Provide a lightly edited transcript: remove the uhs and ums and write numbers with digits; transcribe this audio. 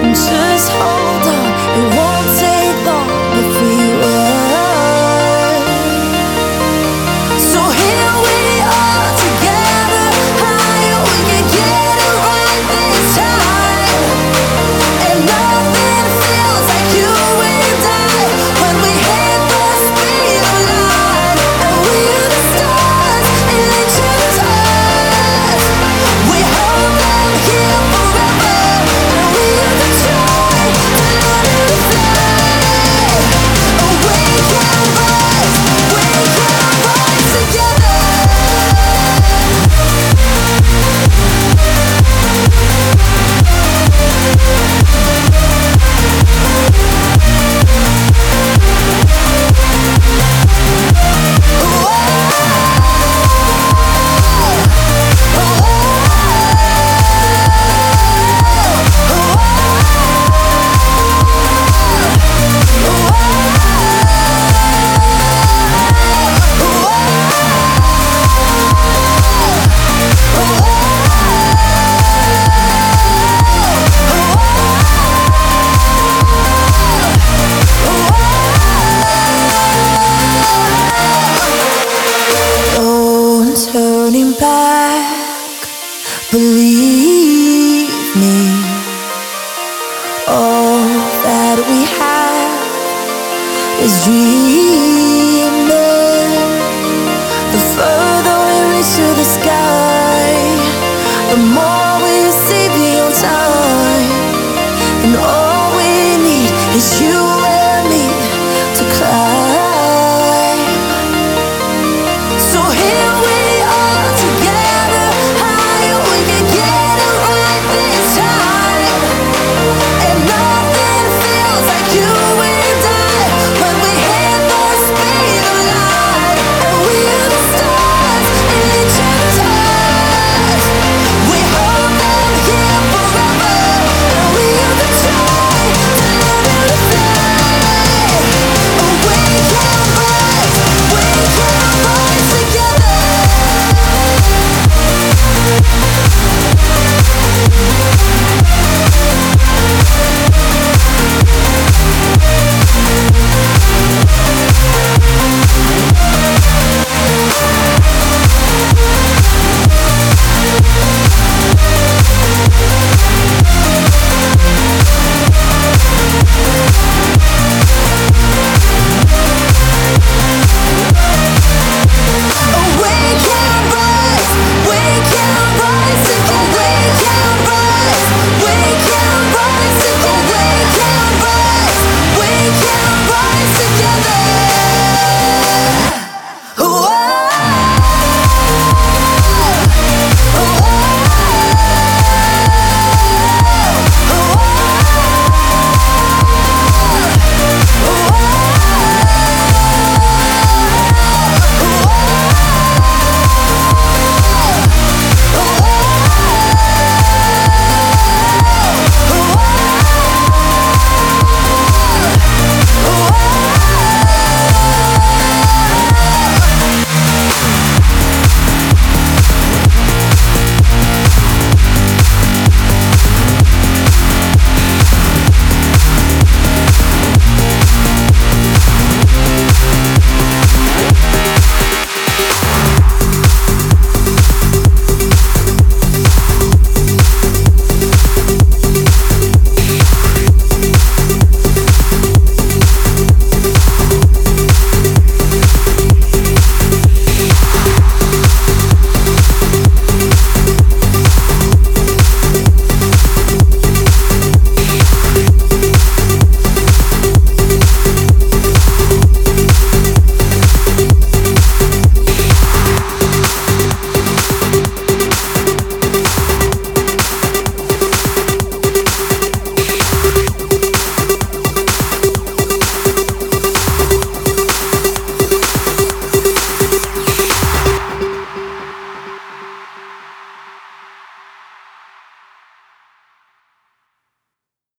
Just hold on, it won't take long if we run. So here we are together, higher, we can get it right this time. And nothing feels like you and I when we hit the speed of light. And we're the stars in each other's eyes. We hold them here forever, and we have to try to learn to fly. Oh, we can rise together. Turning back, believe me. All that we have is dreaming. The further we reach to the sky, the more we see beyond time. And all we need is you